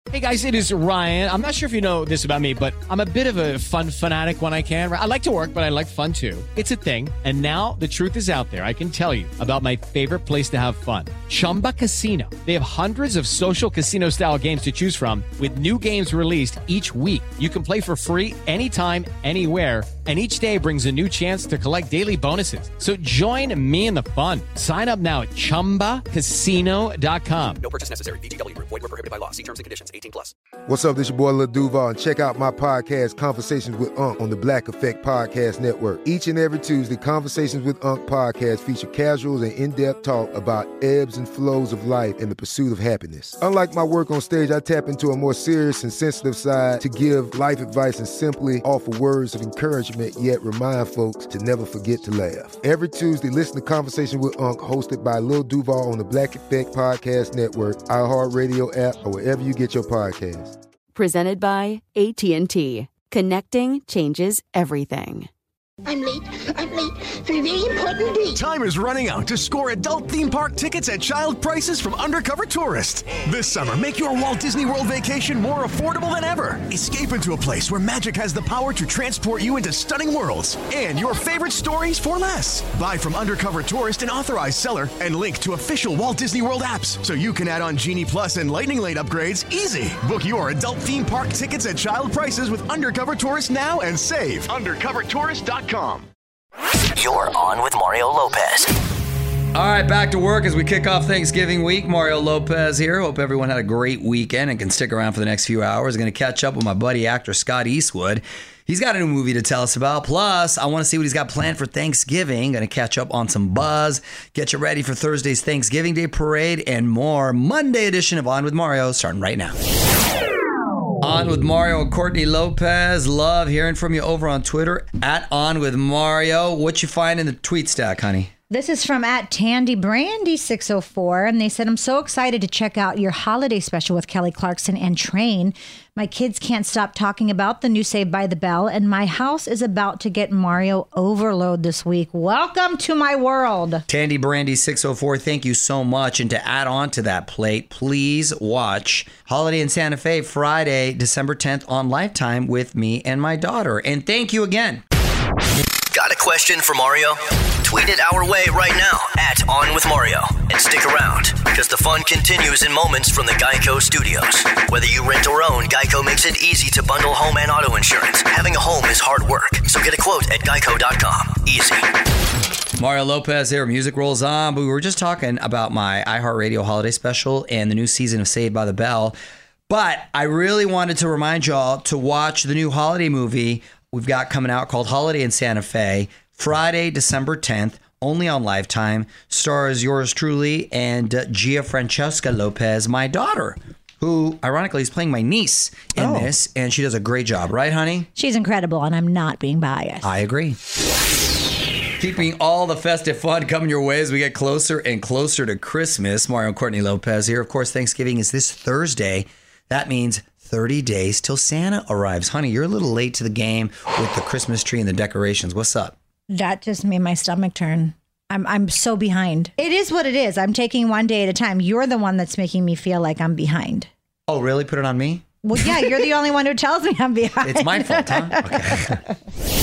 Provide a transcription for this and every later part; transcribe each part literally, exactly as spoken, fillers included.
Hey guys, it is Ryan. I'm not sure if you know this about me, but I'm a bit of a fun fanatic when I can. I like to work, but I like fun too. It's a thing. And now the truth is out there. I can tell you about my favorite place to have fun. Chumba Casino. They have hundreds of social casino style games to choose from with new games released each week. You can play for free anytime, anywhere. And each day brings a new chance to collect daily bonuses. So join me in the fun. Sign up now at chumba casino dot com. No purchase necessary. V G W. Void where prohibited by law. See terms and conditions. eighteen plus. What's up? This your boy Lil Duval, and check out my podcast, Conversations with Unc, on the Black Effect Podcast Network. Each and every Tuesday, Conversations with Unc podcast feature casuals and in-depth talk about ebbs and flows of life and the pursuit of happiness. Unlike my work on stage, I tap into a more serious and sensitive side to give life advice and simply offer words of encouragement, yet remind folks to never forget to laugh. Every Tuesday, listen to Conversation with Unc, hosted by Lil Duval on the Black Effect Podcast Network, iHeartRadio app, or wherever you get your podcasts. Presented by A T and T. Connecting changes everything. I'm late. I'm late for a very important date. Time is running out to score adult theme park tickets at child prices from Undercover Tourist. This summer, make your Walt Disney World vacation more affordable than ever. Escape into a place where magic has the power to transport you into stunning worlds and your favorite stories for less. Buy from Undercover Tourist, an authorized seller, and link to official Walt Disney World apps so you can add on Genie Plus and Lightning Lane upgrades easy. Book your adult theme park tickets at child prices with Undercover Tourist now and save. undercover tourist dot com. You're on with Mario Lopez. All right, back to work as we kick off Thanksgiving week. Mario Lopez here. Hope everyone had a great weekend and can stick around for the next few hours. Going to catch up with my buddy, actor Scott Eastwood. He's got a new movie to tell us about. Plus, I want to see what he's got planned for Thanksgiving. Going to catch up on some buzz, get you ready for Thursday's Thanksgiving Day Parade, and more. Monday edition of On with Mario starting right now. On with Mario and Courtney Lopez. Love hearing from you over on Twitter at On with Mario. What you find in the tweet stack, honey? This is from at Tandy Brandy six oh four, and they said, I'm so excited to check out your holiday special with Kelly Clarkson and Train. My kids can't stop talking about the new Saved by the Bell, and my house is about to get Mario overload this week. Welcome to my world. Tandy Brandy six oh four, thank you so much. And to add on to that plate, please watch Holiday in Santa Fe Friday, December tenth on Lifetime with me and my daughter. And thank you again. Got a question for Mario? Tweet it our way right now at On With Mario. And stick around, because the fun continues in moments from the Geico Studios. Whether you rent or own, Geico makes it easy to bundle home and auto insurance. Having a home is hard work, so get a quote at geico dot com. Easy. Mario Lopez here. Music rolls on, but we were just talking about my iHeartRadio holiday special and the new season of Saved by the Bell. But I really wanted to remind y'all to watch the new holiday movie we've got coming out called Holiday in Santa Fe, Friday, December tenth, only on Lifetime. Stars yours truly and uh, Gia Francesca Lopez, my daughter, who ironically is playing my niece in oh. this, and she does a great job, right, honey? She's incredible, and I'm not being biased. I agree. Keeping all the festive fun coming your way as we get closer and closer to Christmas. Mario and Courtney Lopez here. Of course, Thanksgiving is this Thursday. That means thirty days till Santa arrives. Honey, you're a little late to the game with the Christmas tree and the decorations. What's up? That just made my stomach turn. I'm I'm so behind. It is what it is. I'm taking one day at a time. You're the one that's making me feel like I'm behind. Oh, really? Put it on me? Well, yeah, you're the only one who tells me I'm behind. It's my fault, huh? Okay.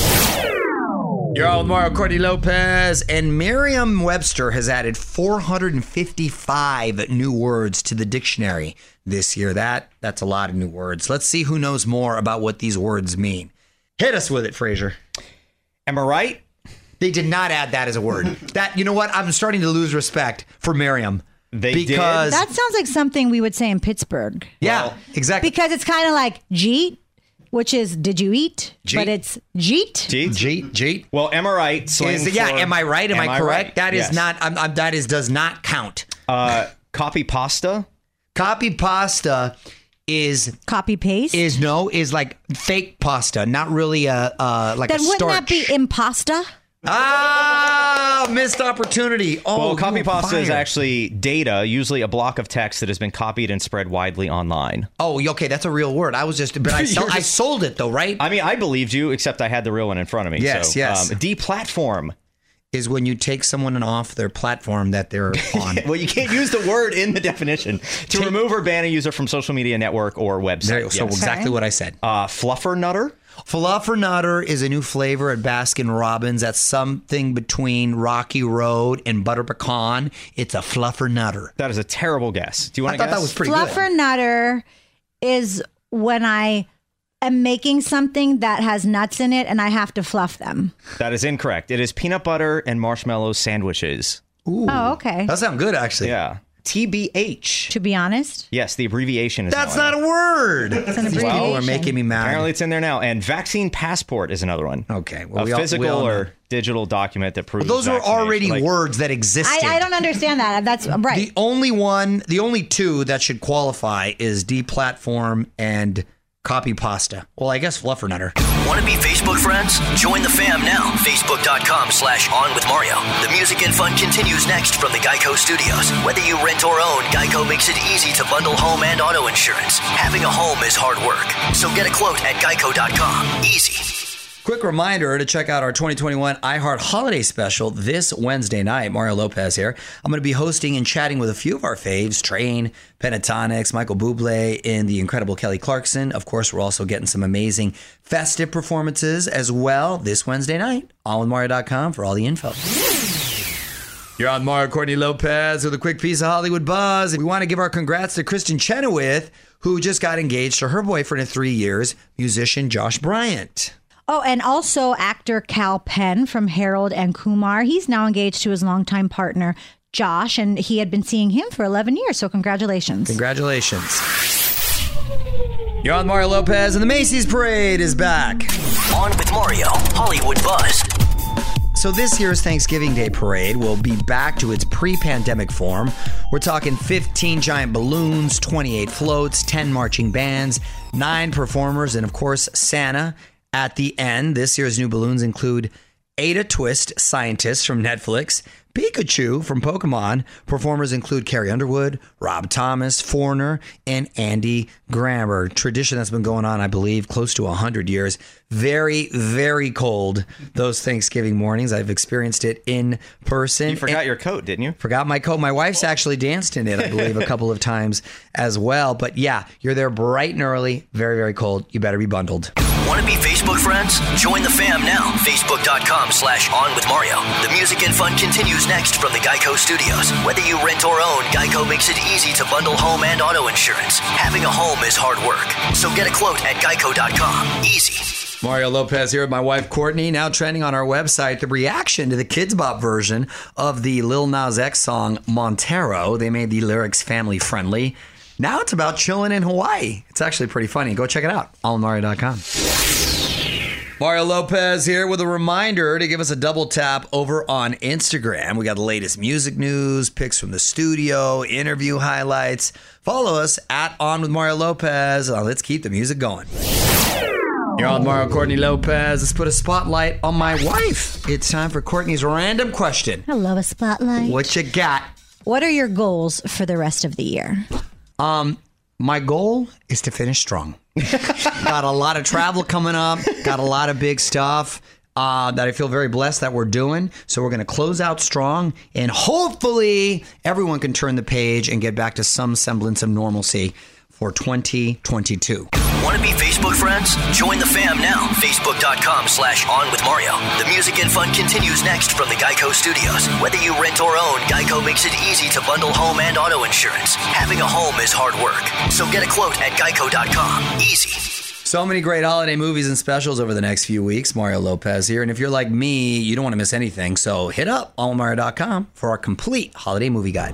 You're on with Mario Courtney Lopez, and Merriam-Webster has added four hundred fifty-five new words to the dictionary this year. That That's a lot of new words. Let's see who knows more about what these words mean. Hit us with it, Fraser. Am I right? They did not add that as a word. That, you know what? I'm starting to lose respect for Merriam. They because did? That sounds like something we would say in Pittsburgh. Yeah, well, exactly. Because it's kind of like Jeet, which is did you eat? Jeet. But it's Jeet. Jeet. Jeet. Jeet. Well, am I right? Is, yeah, am I right? Am, am I correct? Right? That is yes. not, I'm, I'm, that is, does not count. Uh, copy pasta? Copy pasta is... Copy paste? Is, no, is like fake pasta, not really a, uh, like then a starch. Then wouldn't that be impasta? Ah, missed opportunity. Oh, well, copy pasta is actually data, usually a block of text that has been copied and spread widely online. Oh, okay, that's a real word. I was just, but I, sell, I sold it though, right? I mean, I believed you, except I had the real one in front of me. Yes, so, yes. Um, deplatform is when you take someone off their platform that they're on. Well, you can't use the word in the definition. To remove or ban a user from social media network or website. There, so yes. exactly Okay. what I said. Uh, Fluffernutter. Fluffernutter is a new flavor at Baskin Robbins. That's something between Rocky Road and Butter Pecan. It's a Fluffernutter. That is a terrible guess. Do you want I to thought guess? that was pretty good. Fluffernutter is when I am making something that has nuts in it and I have to fluff them. That is incorrect. It is peanut butter and marshmallow sandwiches. Ooh. Oh, okay. That sounds good, actually. Yeah. T B H. To be honest, Yes, the abbreviation is That's now not in a word. it's an These people are abbreviation. making me mad. Apparently it's in there now. And vaccine passport is another one. Okay. Well, a we all- physical we all know. or digital document that proves Those were vaccination. already Like, words that existed. I, I don't understand that. That's right. The only one, the only two that should qualify is deplatform and copy pasta. Well, I guess Fluffernutter. Want to be Facebook friends? Join the fam now. Facebook.com slash on with Mario. The music and fun continues next from the Geico Studios. Whether you rent or own, Geico makes it easy to bundle home and auto insurance. Having a home is hard work. So get a quote at geico dot com. Easy. Quick reminder to check out our twenty twenty-one iHeart Holiday Special this Wednesday night. Mario Lopez here. I'm going to be hosting and chatting with a few of our faves, Train, Pentatonics, Michael Bublé, and the incredible Kelly Clarkson. Of course, we're also getting some amazing festive performances as well this Wednesday night. on with mario dot com for all the info. You're on Mario Courtney Lopez with a quick piece of Hollywood buzz. We want to give our congrats to Kristen Chenoweth, who just got engaged to her boyfriend of three years, musician Josh Bryant. Oh, and also actor Cal Penn from Harold and Kumar. He's now engaged to his longtime partner, Josh, and he had been seeing him for eleven years. So congratulations. Congratulations. You're on Mario Lopez, and the Macy's Parade is back. On with Mario, Hollywood Buzz. So this year's Thanksgiving Day Parade will be back to its pre-pandemic form. We're talking fifteen giant balloons, twenty-eight floats, ten marching bands, nine performers, and of course, Santa. At the end, this year's new balloons include Ada Twist, scientist from Netflix, Pikachu from Pokemon. Performers include Carrie Underwood, Rob Thomas, Foreigner, and Andy Grammer. Tradition that's been going on, I believe, close to one hundred years. Very, very cold those Thanksgiving mornings. I've experienced it in person. You forgot your coat, didn't you? Forgot my coat. My wife's actually danced in it, I believe, a couple of times as well. But yeah, you're there bright and early. Very, very cold. You better be bundled. Want to be Facebook friends? Join the fam now. Facebook.com slash on with Mario. The music and fun continues next from the Geico Studios. Whether you rent or own, Geico makes it easy to bundle home and auto insurance. Having a home is hard work. So get a quote at geico dot com. Easy. Mario Lopez here with my wife, Courtney. Now trending on our website, the reaction to the Kids Bop version of the Lil Nas X song Montero. They made the lyrics family friendly. Now it's about chilling in Hawaii. It's actually pretty funny. Go check it out. all in mario dot com. Mario Lopez here with a reminder to give us a double tap over on Instagram. We got the latest music news, pics from the studio, interview highlights. Follow us at On With Mario Lopez. Now let's keep the music going. You're on Mario Courtney Lopez. Let's put a spotlight on my wife. It's time for Courtney's random question. I love a spotlight. What you got? What are your goals for the rest of the year? Um, my goal is to finish strong. Got a lot of travel coming up. Got a lot of big stuff uh, that I feel very blessed that we're doing. So we're going to close out strong, and hopefully everyone can turn the page and get back to some semblance of normalcy for twenty twenty-two. Want to be Facebook friends? Join the fam now. Facebook.com slash on with Mario. The music and fun continues next from the Geico Studios. Whether you rent or own, Geico makes it easy to bundle home and auto insurance. Having a home is hard work. So get a quote at geico dot com. Easy. So many great holiday movies and specials over the next few weeks. Mario Lopez here. And if you're like me, you don't want to miss anything. So hit up all mario dot com for our complete holiday movie guide.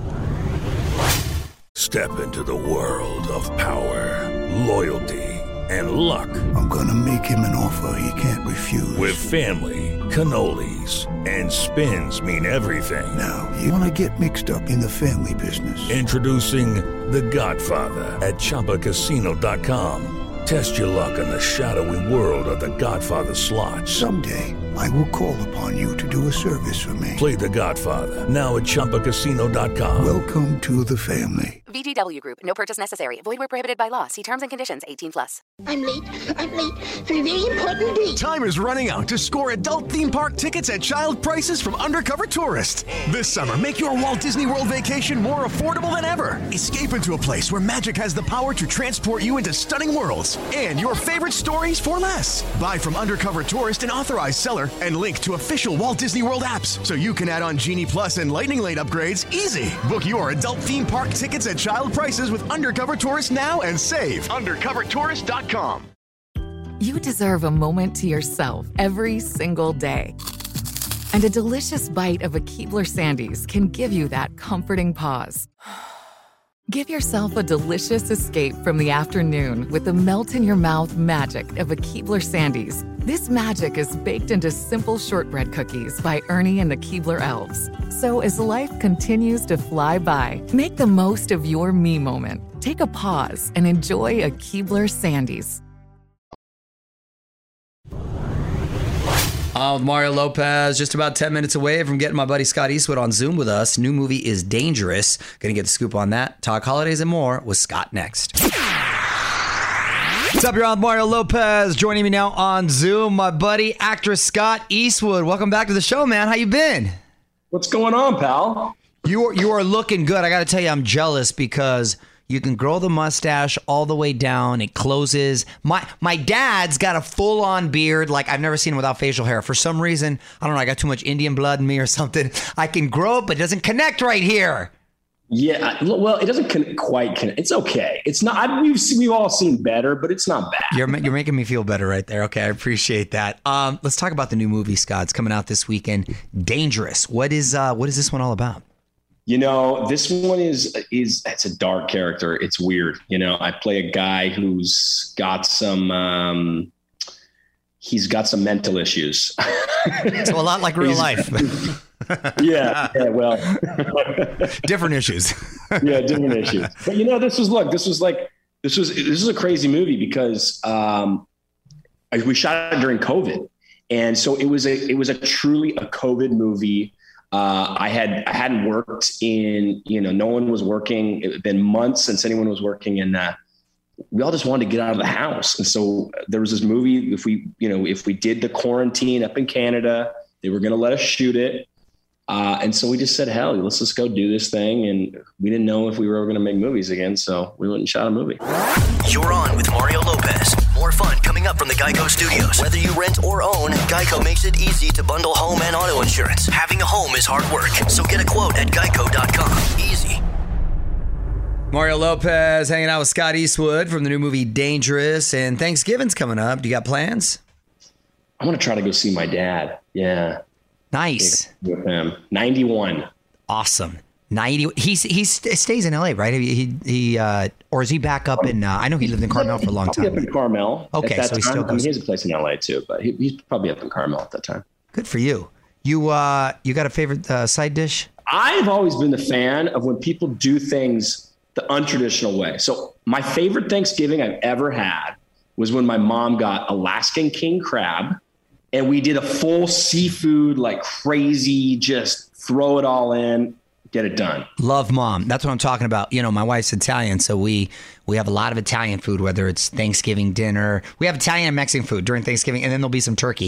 Step into the world of power, loyalty, and luck. I'm going to make him an offer he can't refuse. With family, cannolis, and spins mean everything. Now, you want to get mixed up in the family business. Introducing The Godfather at Chumba Casino dot com. Test your luck in the shadowy world of The Godfather slot. Someday, I will call upon you to do a service for me. Play The Godfather now at Chumba Casino dot com. Welcome to the family. V G W Group. No purchase necessary. Void where prohibited by law. See terms and conditions. eighteen plus. I'm late. I'm late for a very important date. Time is running out to score adult theme park tickets at child prices from Undercover Tourist. This summer, make your Walt Disney World vacation more affordable than ever. Escape into a place where magic has the power to transport you into stunning worlds and your favorite stories for less. Buy from Undercover Tourist, an authorized seller, and link to official Walt Disney World apps so you can add on Genie Plus and Lightning Lane upgrades easy. Book your adult theme park tickets at child prices with Undercover Tourist now and save. undercover tourist dot com. You deserve a moment to yourself every single day. And a delicious bite of a Keebler Sandies can give you that comforting pause. Give yourself a delicious escape from the afternoon with the melt-in-your-mouth magic of a Keebler Sandies. This magic is baked into simple shortbread cookies by Ernie and the Keebler Elves. So as life continues to fly by, make the most of your me moment. Take a pause and enjoy a Keebler Sandies. I'm with Mario Lopez, just about ten minutes away from getting my buddy Scott Eastwood on Zoom with us. New movie is Dangerous. Gonna get the scoop on that. Talk holidays and more with Scott next. What's up, you're on with Mario Lopez. Joining me now on Zoom, my buddy, actress Scott Eastwood. Welcome back to the show, man. How you been? What's going on, pal? You are, you are looking good. I gotta tell you, I'm jealous because you can grow the mustache all the way down. It closes. My my dad's got a full-on beard like I've never seen without facial hair. For some reason, I don't know, I got too much Indian blood in me or something. I can grow it, but it doesn't connect right here. Yeah, well, it doesn't con- quite connect. It's okay. It's not. I, we've we've all seen better, but it's not bad. You're you're making me feel better right there. Okay, I appreciate that. Um, let's talk about the new movie, Scott. It's coming out this weekend. Dangerous. What is uh what is this one all about? You know, this one is, is it's a dark character. It's weird. You know, I play a guy who's got some, um, he's got some mental issues. So a lot like real life. yeah, yeah. Well, different issues. yeah. Different issues. But you know, this was, look, this was like, this was, this is a crazy movie because, um, we shot it during COVID. And so it was a, it was a truly a COVID movie. Uh, I had, I hadn't worked in, you know, no one was working. It had been months since anyone was working, and uh, we all just wanted to get out of the house. And so there was this movie. If we, you know, if we did the quarantine up in Canada, they were going to let us shoot it. Uh, and so we just said, hell, let's just go do this thing. And we didn't know if we were ever going to make movies again. So we went and shot a movie. You're on with Mario Lopez. More fun coming up from the Geico Studios. Whether you rent or own, Geico makes it easy to bundle home and auto insurance. Having a home is hard work. So get a quote at geico dot com. Easy. Mario Lopez hanging out with Scott Eastwood from the new movie Dangerous. And Thanksgiving's coming up. Do you got plans? I want to try to go see my dad. Yeah. Nice. With him. ninety-one. Awesome. ninety. He's he stays in L A, right? He he uh, or is he back up in? Uh, I know he lived in Carmel for a long time. Up in Carmel. Okay, so he still goes. I mean, he has a place in L A too, but he, he's probably up in Carmel at that time. Good for you. You uh, you got a favorite uh, side dish? I've always been the fan of when people do things the untraditional way. So my favorite Thanksgiving I've ever had was when my mom got Alaskan king crab. And we did a full seafood, like crazy, just throw it all in, get it done. Love mom. That's what I'm talking about. You know, my wife's Italian, so we we have a lot of Italian food, whether it's Thanksgiving dinner. We have Italian and Mexican food during Thanksgiving, and then there'll be some turkey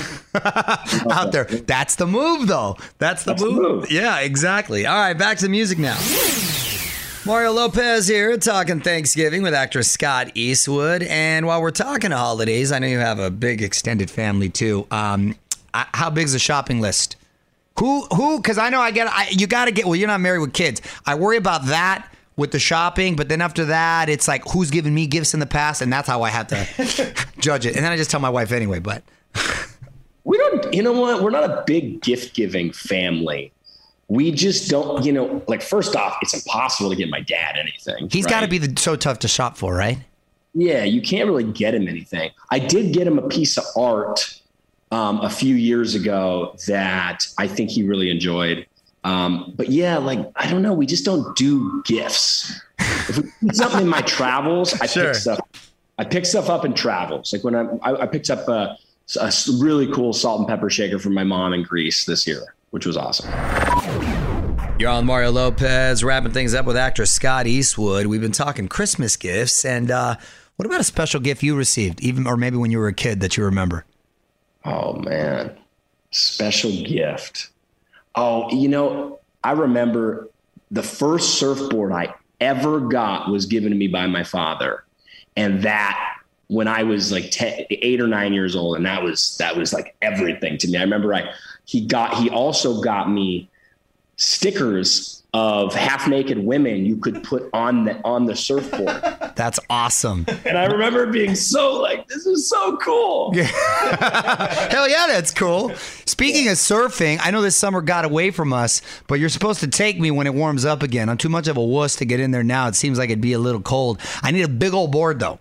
out there. That's the move, though. That's the, That's move. the move. Yeah, exactly. All right, back to the music now. Mario Lopez here, talking Thanksgiving with actress Scott Eastwood. And while we're talking holidays, I know you have a big extended family too. Um, how big's the shopping list? Who, who, because I know I get, I, you got to get, well, you're not married with kids. I worry about that with the shopping, but then after that, it's like, who's given me gifts in the past? And that's how I have to judge it. And then I just tell my wife anyway, but. We don't, you know what? We're not a big gift giving family. We just don't, you know, like, first off, it's impossible to get my dad anything. He's right? got to be the, so tough to shop for, right? Yeah, you can't really get him anything. I did get him a piece of art um, a few years ago that I think he really enjoyed. Um, but yeah, like, I don't know. We just don't do gifts. If we do something in my travels, I sure. pick stuff. I pick stuff up in travels. Like when I, I, I picked up a, a really cool salt and pepper shaker from my mom in Greece this year, which was awesome. You're on Mario Lopez, wrapping things up with actor Scott Eastwood. We've been talking Christmas gifts, and uh, what about a special gift you received, even or maybe when you were a kid that you remember? Oh, man. Special gift. Oh, you know, I remember the first surfboard I ever got was given to me by my father. And that when I was like ten, eight or nine years old, and that was that was like everything to me. I remember I he got he also got me stickers of half naked women you could put on the on the surfboard. That's awesome. And I remember being so like, this is so cool. Yeah. Hell yeah, that's cool. Speaking of surfing, I know this summer got away from us, but you're supposed to take me when it warms up again. I'm too much of a wuss to get in there now. It seems like it'd be a little cold. I need a big old board though.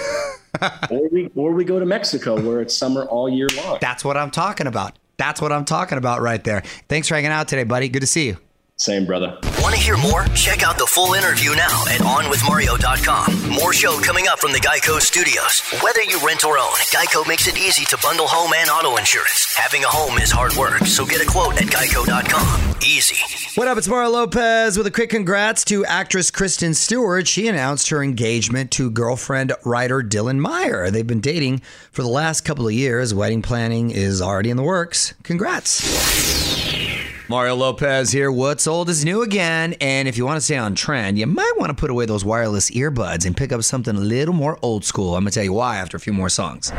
or we or we go to Mexico where it's summer all year long. That's what I'm talking about. That's what I'm talking about right there. Thanks for hanging out today, buddy. Good to see you. Same, brother. Want to hear more? Check out the full interview now at on with mario dot com. More show coming up from the Geico Studios. Whether you rent or own, Geico makes it easy to bundle home and auto insurance. Having a home is hard work, so get a quote at geico dot com. Easy. What up? It's Mario Lopez with a quick congrats to actress Kristen Stewart. She announced her engagement to girlfriend writer Dylan Meyer. They've been dating for the last couple of years. Wedding planning is already in the works. Congrats. Mario Lopez here. What's old is new again. And if you want to stay on trend, you might want to put away those wireless earbuds and pick up something a little more old school. I'm going to tell you why after a few more songs.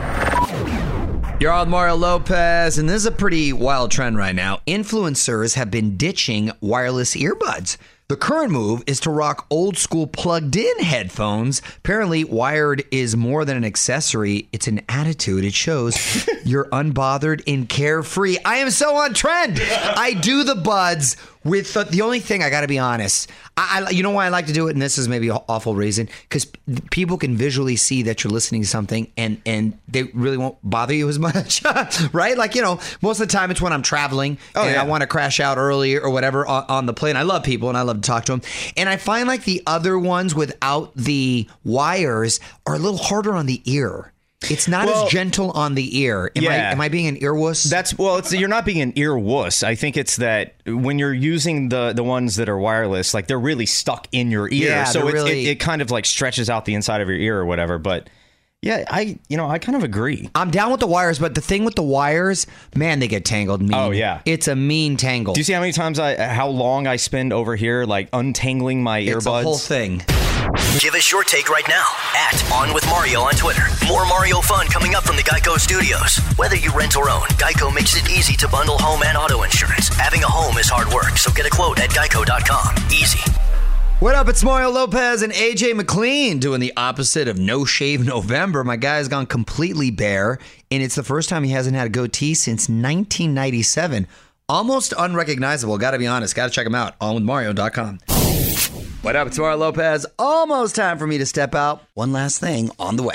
You're on Mario Lopez, and this is a pretty wild trend right now. Influencers have been ditching wireless earbuds. The current move is to rock old school plugged in headphones. Apparently, wired is more than an accessory. It's an attitude. It shows you're unbothered and carefree. I am so on trend. I do the buds with the, the only thing, I got to be honest. I, I, you know why I like to do it? And this is maybe an awful reason. Because people can visually see that you're listening to something and, and they really won't bother you as much. Right? Like, you know, most of the time it's when I'm traveling oh, and yeah. I want to crash out early or whatever on, on the plane. I love people and I love to talk to them. And I find like the other ones without the wires are a little harder on the ear. It's not well, as gentle on the ear. Am, yeah. I, am I being an ear wuss? That's well. It's, you're not being an ear wuss. I think it's that when you're using the the ones that are wireless, like they're really stuck in your ear. Yeah, so it, really... it it kind of like stretches out the inside of your ear or whatever. But yeah, I you know I kind of agree. I'm down with the wires, but the thing with the wires, man, they get tangled. Mean. Oh yeah, it's a mean tangle. Do you see how many times I how long I spend over here like untangling my it's earbuds? It's a whole thing. Give us your take right now at On With Mario on Twitter. More Mario fun coming up from the Geico Studios. Whether you rent or own, Geico makes it easy to bundle home and auto insurance. Having a home is hard work, so get a quote at geico dot com. Easy. What up? It's Mario Lopez and A J McLean doing the opposite of No Shave November. My guy's gone completely bare, and it's the first time he hasn't had a goatee since nineteen ninety-seven. Almost unrecognizable. Got to be honest. Got to check him out. on with mario dot com. What up? It's Mario Lopez. Almost time for me to step out. One last thing on the way.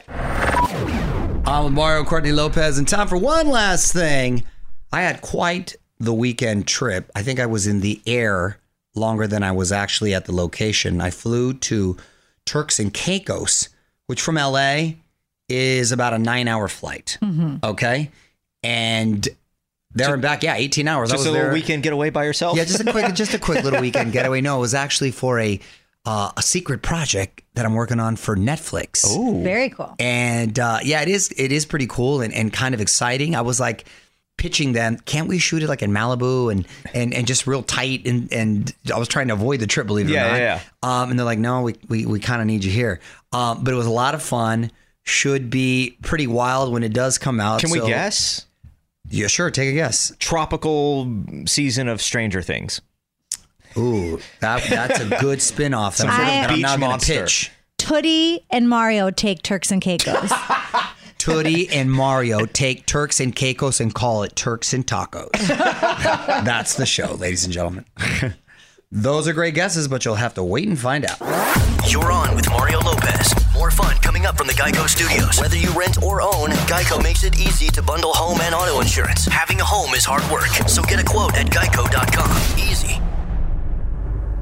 I'm with Mario Courtney Lopez, and time for one last thing. I had quite the weekend trip. I think I was in the air longer than I was actually at the location. I flew to Turks and Caicos, which from L A is about a nine-hour flight. Mm-hmm. Okay? And there and back, yeah, eighteen hours. Just I was a little there. weekend getaway by yourself? Yeah, just a quick, just a quick little weekend getaway. No, it was actually for a uh, a secret project that I'm working on for Netflix. Oh, very cool. And uh, yeah, it is. It is pretty cool and, and kind of exciting. I was like pitching them, can't we shoot it like in Malibu and and, and just real tight? And, and I was trying to avoid the trip, believe it yeah, or not. Yeah, yeah. Um, and they're like, no, we we, we kind of need you here. Um, but it was a lot of fun. Should be pretty wild when it does come out. Can so, we guess? Yeah, sure. Take a guess. Tropical season of Stranger Things. Ooh, that, that's a good spinoff. Some sort of beach I'm now monster. Pitch. Tootie and Mario take Turks and Caicos. Tootie and Mario take Turks and Caicos and call it Turks and Tacos. That's the show, ladies and gentlemen. Those are great guesses, but you'll have to wait and find out. You're on with Mario Lopez. More fun coming up from the Geico Studios. Whether you rent or own, Geico makes it easy to bundle home and auto insurance. Having a home is hard work, so get a quote at geico dot com. Easy.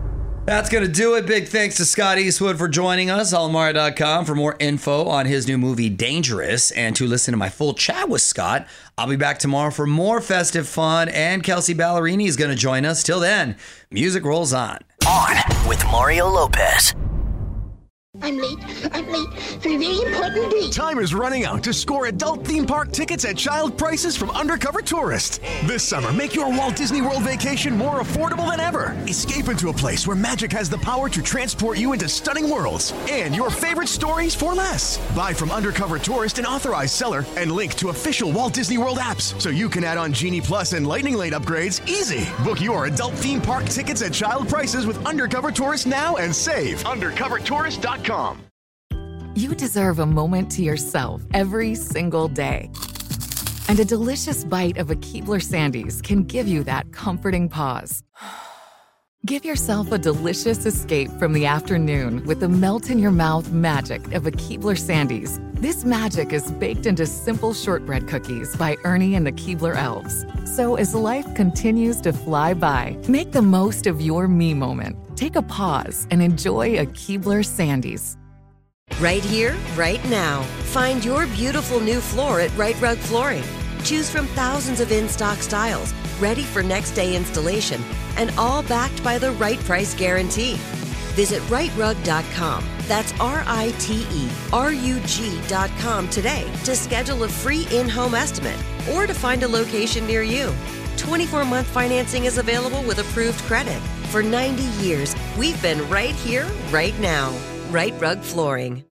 That's going to do it. Big thanks to Scott Eastwood for joining us. all mario dot com for more info on his new movie, Dangerous. And to listen to my full chat with Scott, I'll be back tomorrow for more festive fun. And Kelsey Ballerini is going to join us. Till then, music rolls on. On with Mario Lopez. I'm late. I'm late for a very important date. Time is running out to score adult theme park tickets at child prices from Undercover Tourist. This summer, make your Walt Disney World vacation more affordable than ever. Escape into a place where magic has the power to transport you into stunning worlds and your favorite stories for less. Buy from Undercover Tourist, an authorized seller, and link to official Walt Disney World apps so you can add on Genie Plus and Lightning Lane upgrades easy. Book your adult theme park tickets at child prices with Undercover Tourist now and save. undercover tourist dot com. You deserve a moment to yourself every single day. And a delicious bite of a Keebler Sandies can give you that comforting pause. Give yourself a delicious escape from the afternoon with the melt-in-your-mouth magic of a Keebler Sandies. This magic is baked into simple shortbread cookies by Ernie and the Keebler Elves. So as life continues to fly by, make the most of your me moment. Take a pause and enjoy a Keebler Sandies. Right here, right now. Find your beautiful new floor at Right Rug Flooring. Choose from thousands of in-stock styles, ready for next day installation, and all backed by the right price guarantee. Visit right rug dot com. That's R I T E R U G dot com today to schedule a free in-home estimate or to find a location near you. twenty-four month financing is available with approved credit. For ninety years, we've been right here, right now. Right Rug Flooring.